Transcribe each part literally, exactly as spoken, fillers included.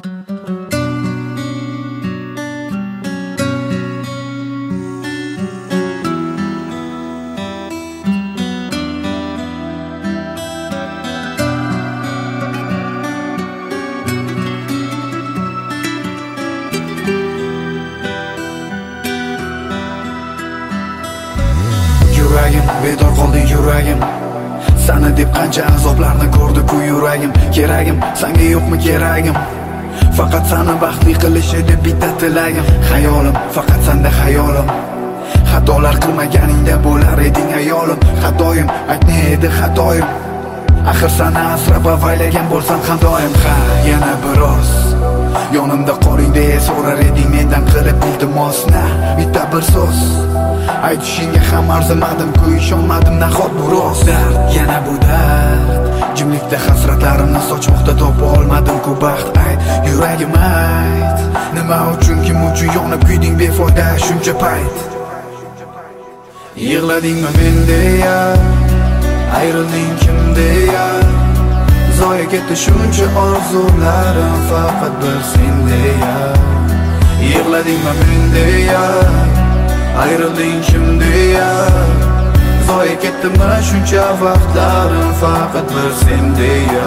Yuragim, bedor qoldi yuragim. Sana deb qancha azoblarni ko'rdi-ku yuragim. Keragim, senga yo'qmi keragim? Faqat seni baxtli qilish edi bitta tilagim. Xayolim, faqat senda xayolim. Xatolar qilmaganingda bo'lar eding ayolim. Xatoyim, aytne edi xatoyim. Axir seni asrab avaylagan bo'lsam ham doim. Ha, yana biroz yonimda qoling deya so'rar eding mendan qilib iltimosni. Bitta bir so'z aytishingga ham arzimadim-ku, ishonmadim nahot bu rost. Dard, yana bu dard. Jimlikda hasratlarimni sochmoqda topa olmadim-ku baxt. Ayt, yuragim ayt, nima uchun, kim uchun yonib kuyding befoyda shuncha payt? Yig'ladingmi men deya, ayrilding kim deya, zoya ketdi shuncha orzularim faqat bir sen deya. Yig'ladingmi men deya, ayrilding kim deya, zoya ketdimi shuncha vaqtlarim faqat bir sen deya.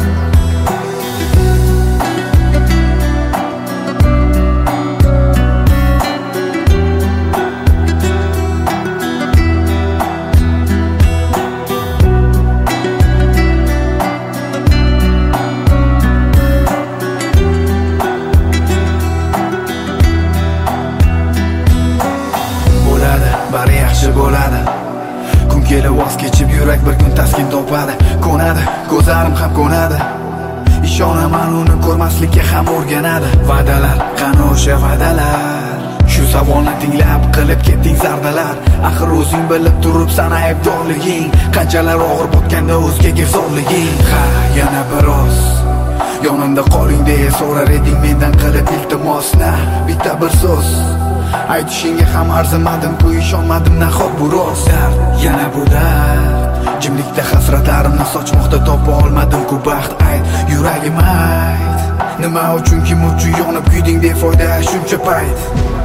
Bari yaxshi bo'ladi. Kun kelib voz kechib yurak bir kun taskin topadi. Ko'nadi, ko'zlarim ham ko'nadi. Ishonaman uni ko'rmaslikka ham o'rganadi. Va'dalar, qani o'sha va'dalar? Shu savolni tinglab qilib ketding zardalar. Axir o'zing bilib turibsan aybdorliging, qanchalar og'ir botganda o'zgaga zo'rliging. Ha, yana biroz yonimda qoling deya so'rar eding mendan qilib iltimosni. Bitta bir so'z aytishingga ham arzimadim-ku, ishonmadim nahot bu rost. Dard, yana bu dard. Jimlikda hasratlarimni sochmoqda topa olmadim-ku baxt. Ayt, yuragim ayt, nima uchun, kim uchun yonib kuyding befoyda shuncha payt?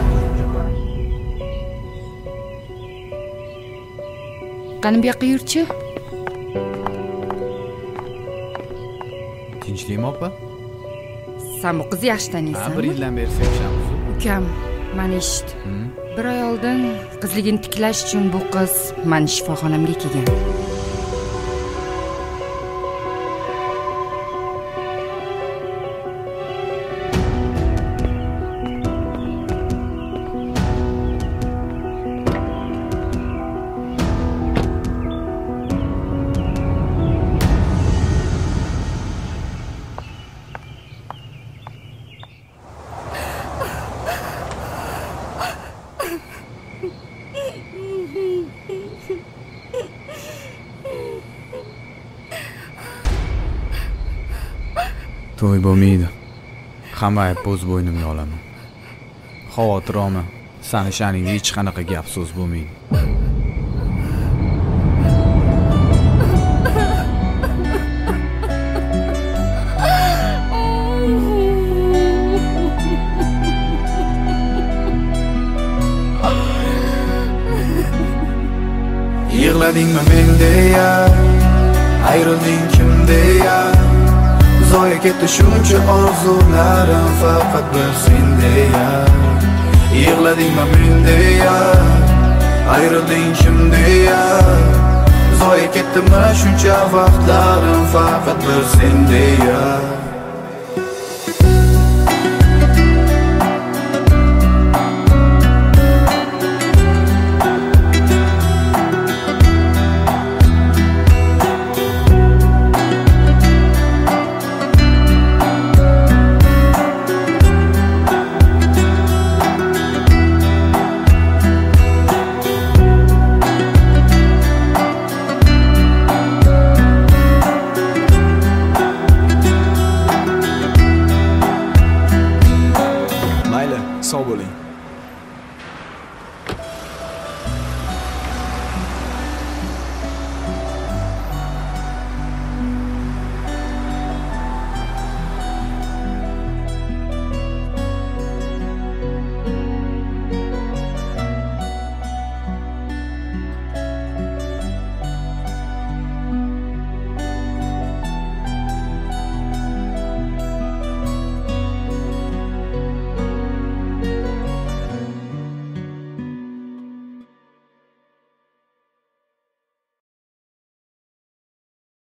Qani bu yoqqa yurchi? Tinchlikmi opa? Sen bu qizni yaxshi taniysanmi? Bir yildan beri sevishamiz. Ukam, mana eshit. Bir oy oldin qizligini tiklash uchun bu qiz meni shifoxonamga kelgan. To'y bo'lmaydi. Hamma ayb o'z bo'ynimga olaman. Xavotir olma. Sani sha'ningda hech qanaqa gap so'z bo'lmaydi. Yig'ladingmi men deya, ayrilding kim deya, zoya ketdi shuncha orzularim faqat bir sen deya. Yig'ladingmi men deya, ayrilding kim deya, zoya ketdimi shuncha vaqtlarim faqat bir sen deya.